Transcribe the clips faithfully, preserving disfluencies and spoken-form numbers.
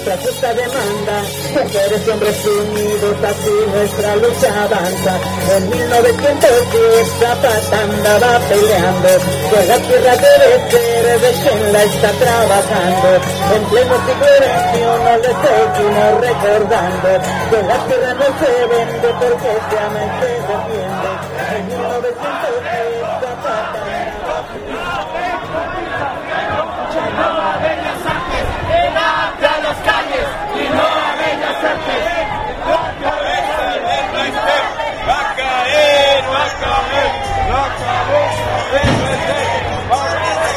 nuestra justa demanda, mujeres y hombres unidos, así nuestra lucha avanza. En mil novecientos diez Zapata andaba peleando por la tierra debe ser de quien la está trabajando. En pleno siglo veintiuno le seguimos recordando que la tierra no se vende porque se ama y se defiende. En mil novecientos diez Zapata a las calles y no a bellas artes. La cabeza del Bester va a caer, va a caer. La cabeza del Bester va a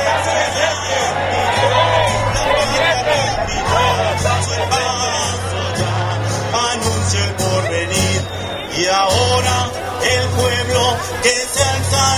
caer. Anuncia el porvenir y ahora el pueblo que se alza